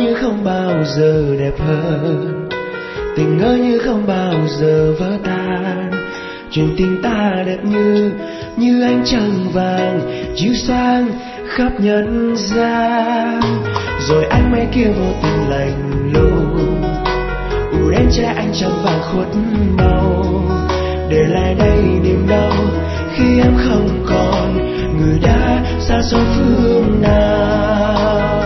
như không bao giờ đẹp hơn, tình ngỡ như không bao giờ vỡ tan. Chuyện tình ta đẹp như ánh trăng vàng chiếu sáng khắp nhân gian. Rồi ánh mây kia vô tình lạnh lùng đến che ánh trăng vàng khuất màu, để lại đây niềm đau khi em không còn, người đã xa xôi phương nào.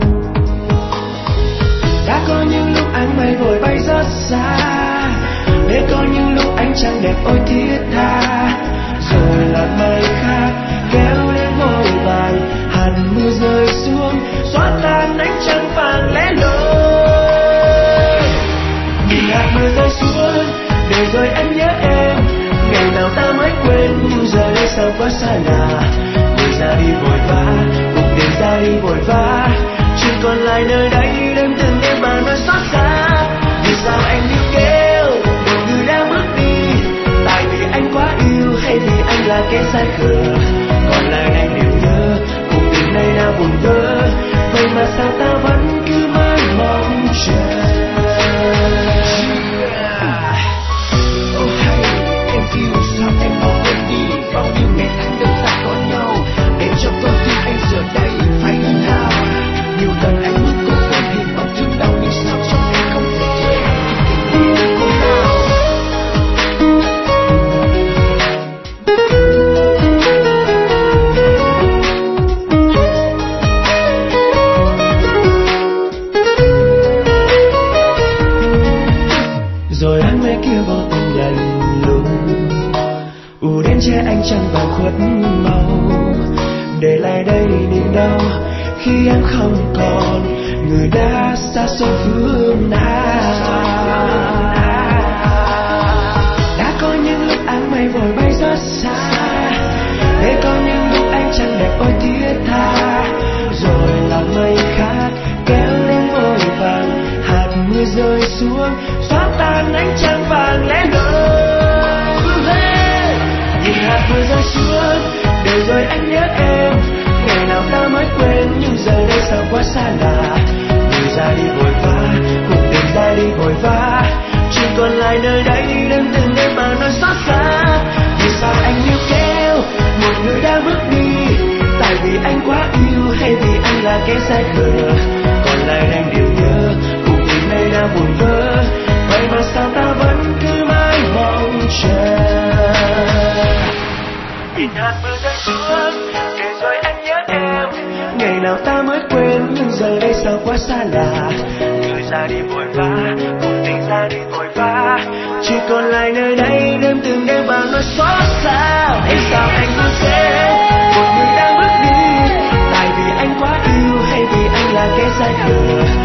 Đã có những lúc ánh mây vội bay rất xa, để có những lúc ánh trăng đẹp ôi thiết tha. Rồi làn mây khác kéo đến vội vàng, hạt mưa rơi xuống xóa tan ánh trăng vàng lẻ loi. Nhìn hạt mưa rơi xuống để rồi anh nhớ em, ngày nào ta mới quên nhưng giờ đây sao quá xa lạ. Người ra đi vội vã, cuộc tình ra đi vội vã, chỉ còn lại nơi đây đêm từng đêm mà nói xót xa. Vì sao anh níu kéo một người đã bước đi, tại vì anh quá yêu hay vì anh là kẻ sai khờ. Còn lại anh đều nhớ cuộc tình này đã buồn vỡ, vậy mà sao ta vẫn cứ mãi mong chờ. Bao nhiêu ngày tháng đơn ta có nhau, để cho con tim anh giờ đây phải như nào. Nhiều lần anh muốn cố gắng hiện bằng thương đau, nhưng sao trong em không thể tình yêu cô nào. Rồi ánh mây kia vô tình lạnh lùng đến che ánh trăng vàng khuất màu, để lại đây niềm đau khi em không còn, người đã xa xôi phương nào. Đã có những lúc ánh mây vội bay rất xa, để có những lúc ánh trăng đẹp ôi thiết tha. Rồi làn mây khác kéo đến vội vàng, hạt mưa rơi xuống xóa tan ánh trăng vàng lẻ loi. Nhìn hạt mưa rơi xuống để rồi anh nhớ em, ngày nào ta mới quên nhưng giờ đây sao quá xa lạ. Người ra đi vội vã, cuộc tình ra đi vội vã, chỉ còn lại nơi đây đêm từng đêm mà nói xót xa. Vì sao anh níu kéo một người đã bước đi, tại vì anh quá yêu hay vì anh là kẻ sai khờ. Còn lại anh đều nhớ cuộc tình này đã buồn vỡ, vậy mà sao ta vẫn cứ mãi mong chờ. Nhìn hạt mưa rơi xuống để rồi anh nhớ em, ngày nào ta mới quên nhưng giờ đây sao quá xa lạ. Người ra đi vội vã, cuộc tình ra đi vội vã, chỉ còn lại nơi đây đêm từng đêm bao nỗi xót xa. Tại sao anh cứ thế một người đang bước đi, tại vì anh quá yêu hay vì anh là kẻ sai khờ.